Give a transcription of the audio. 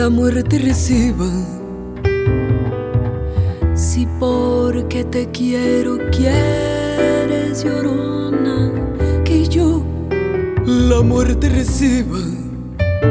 la muerte reciba. Si porque te quiero quieres, llorona, que yo la muerte reciba.